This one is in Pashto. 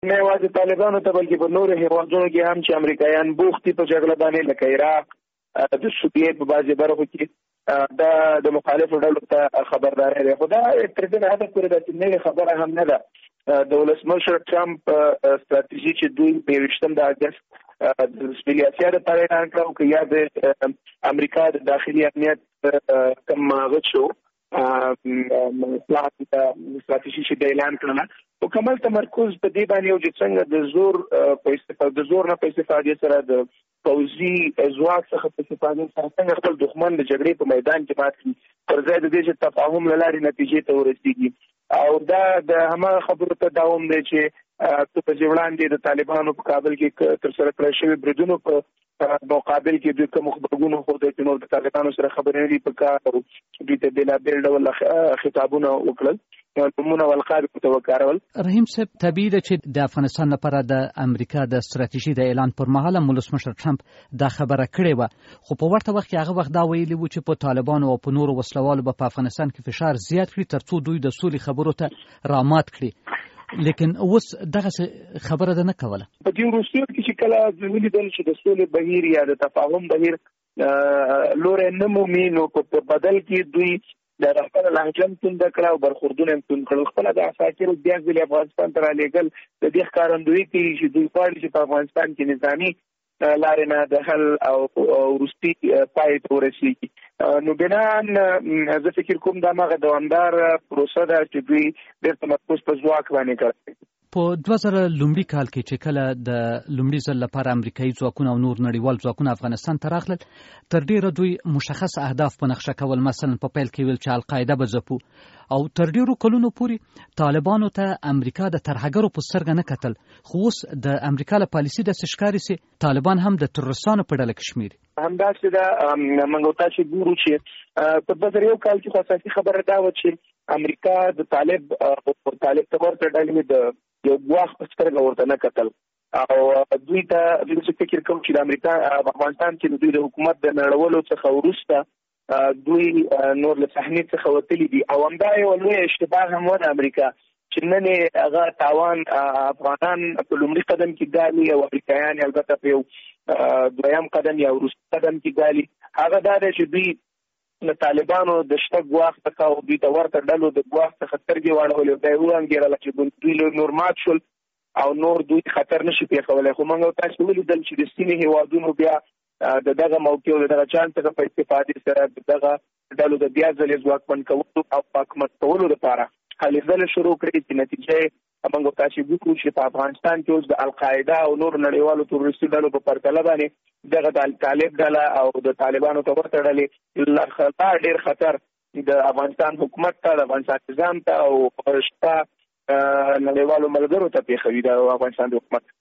نه یوازې طالبانو ته بلکې په نورو هیوادونو کې هم چې امریکایان بوخت دي په جګړه باندې، لکه عراق، د سوریې په بعضې برخو کې دا د مخالفو ډلو ته خبرداری دی. خو دا تر دې حده پورې داسې نوې خبره هم نه ده. د ولسمشر ټرمپ ستراتیژي چې دوی په 20 د اګست د سویلي اسیا دپاره اعلان کړه، که یا د امریکا د داخلي امنیت کم غچو ستراتیژي چې د اعلان کړله، مکمل تمرکز په دې باندې او چې څنګه د زور نه په استفادې سره د پوځي ځواک څخه په استفادې سره څنګه خپل دښمن د جګړې په میدان کې مات کړي، پر ځای د دې چې تفاهم له لارې نتیجې ته ورسېږي. او دا د هماغه خبرو ته دوام دی چې په وړاندې د طالبانو په کابل کې تر سره کړی شوي بریدونو په مقابل کې دوی کوم خبرونه خوده چې نور د طالبانو سره خبرې نه دي په کار، او دوی ته بېلابېل ډول خطابونه وکړل، نومونه او القاب ورته وکارول. رحیم صاحب، طبیعي ده چې د افغانستان لپاره د امریکا د ستراتیژي د اعلان پر مهال ولسمشر ټرمپ دا خبره کړې وه، خو په ورته وخت کې هغه وخت دا ویلي وو چې په طالبانو او په نورو وسلوالو به په افغانستان کې فشار زیات کړي ترڅو دوی د سولې خبرو ته رامات کړي. لیکن اوس دغه خبره ده نه کوله. په دې وروستیو کې چې کله ولیدل چې د سولې بهیر یا د تفاهم بهیر لوري نه مومي، نو په بدل کې دوی د خپل لهجه تند کړه او برخوردونه تند کړل. خپل د عساکرو بیا ځل افغانستان ته رالېږل د دې ښکارندویي کوي چې دوی غواړي چې په افغانستان کې نظامي لارې نه د حل او وروستي پای ته ورسېږي. نو بنان زه فکر کوم دا هغه دوامدار پروسه ده چې دوی ډېر تمرکز په ځواک باندې کوي. په 2000 لومړي کال کې چې کله د لومړي ځل لپاره امریکایي ځواکونه او نور نړیوال ځواکونه افغانستان ته راغلل، تر ډیره دوی مشخص اهداف په نقشه کول. مثلا په پیل کې ویل چې القاعده به ځپو، او تر ډیرو کلونو پورې طالبانو ته امریکا د ترهګرو په سترګه نه کتل، خو اوس د امریکا له پالیسي داسې ښکاري چې طالبان هم د تروریستانو په ډله کې شمېري. همداسې ده. موږ تاسو ګورو چې په 2001 کال کې اساسي خبره دا و چې امریکا د طالب ته ورته ډلې د یو ګواښ په سترګه ورته نه کتل، او دوی ته د فکر کوم چې د امریکا افغانستان کې دوی د حکومت د نړولو څخه وروسته دوی نور له صحنې څخه وتلي دي. او همدا یو لوی اشتباه هم و د امریکا چې نن هغه تاوان افغانان په لومړي قدم کې ګالي او امریکایان البته په یو دویم قدم یا وروستي قدم کې ګالي. هغه دا دی چې دوی له طالبانو د شته ګواښ څخه او دوی ته ورته ډلو د ګواښ څخه سترګې واړولې، دا یې وانګېرله چې دوی نور مات شول او نور دوی خطر نشي پېښولی. خو موږ تاسو ولیدل چې د سیمې هېوادونو بیا د دغه موقع او د دغه چانس څخه په استفادې سره د دغه ډلو د بیا ځلې ځواکمن کولو او حکومت کولو لپاره هلې ځلې شروع کړې، چې نتیجه موږ تاسو ګورو چې په افغانستان کې اوس د القاعده او نور نړیوالو تروریستي ډلو په پرتله باندې دغه د طالب ډله او د طالبانو ته ورته ډلې ډېر خطر د افغانستان حکومت ته، د افغانستان نظام ته او شته نړیوالو ملګرو ته پېښوي د افغانستان د حکومت.